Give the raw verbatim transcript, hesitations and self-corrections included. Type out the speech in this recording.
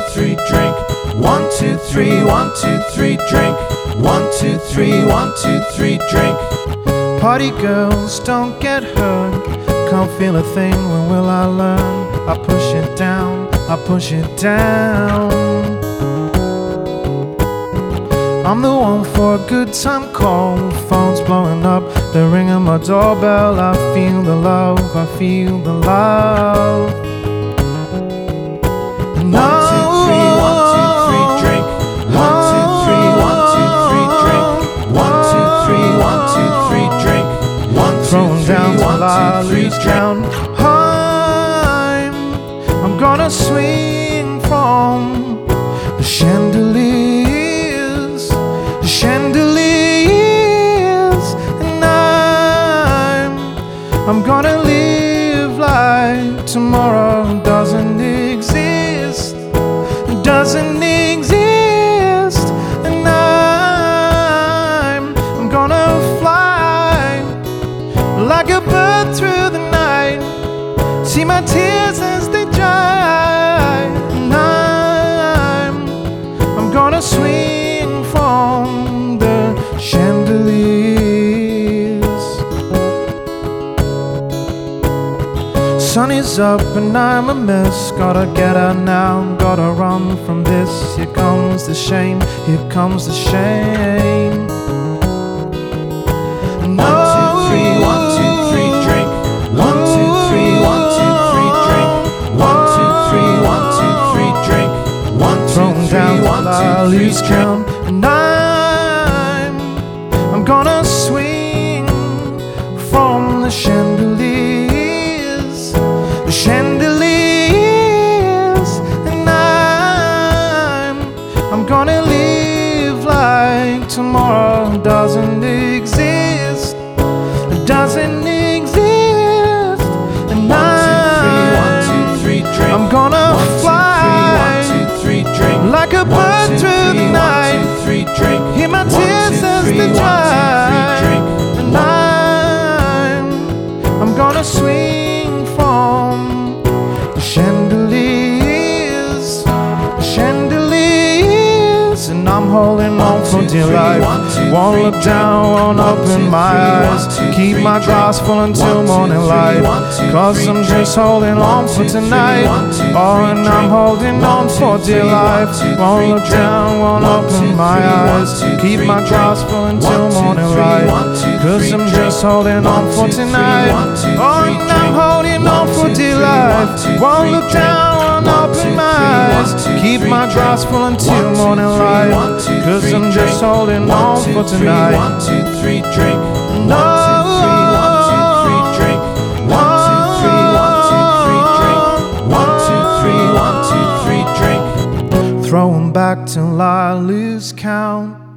three, drink. One, two, three, one, two, three, drink. One, two, three, one, two, three, drink. Party girls, don't get hurt. Can't feel a thing, when will I learn? I push it down, I push it down. I'm the one for a good time call. Phone's blowing up, they're ringing my doorbell. I feel the love, I feel the love. And one, two, three, one, two, three, drink. One, two, three, one, two, three, drink. One, two, three, one, two, three, drink. One, two, three, one, two, three, down. I'm, I'm gonna swing from the chandeliers, the chandeliers, and I'm, I'm gonna live like tomorrow doesn't exist, doesn't exist, and I'm, I'm gonna fly like a bird through the night, see my tears as they dry, and I'm, I'm gonna swing from the chandeliers. Sun is up and I'm a mess, gotta get out now, gotta run from this. Here comes the shame, here comes the shame. One, two, three, one, two, three, drink. One, two, three, one, two, three, drink. One, two, three, one, two, three, drink. One, two, three, one, two, three, count, and I'm, I'm gonna swing from the chandeliers, the chandeliers, and I'm, I'm gonna live like tomorrow doesn't exist, doesn't exist, and I'm, I'm gonna fly like a bird through the night, hear my tears as they dry, and I'm, I'm gonna swing from the chandeliers, the chandeliers, and I'm holding on for dear life. Won't look down, won't open my eyes, keep my glass full until morning light, cause I'm just holding on for tonight. Oh, and I'm holding on for dear life. Won't look down, won't open my eyes, keep my glass full until morning light, cause I'm just holding on for tonight. Oh, and I'm holding on for dear life. Won't look down, won't open my eyes, keep my glass full until morning light, cause I'm just holding on for tonight. One, two, three, drink. No. One, two, three, one, two, three, drink. One, two, three, one, two, three, drink. One, two, three, one, two, three, drink. Throw 'em back till I lose count.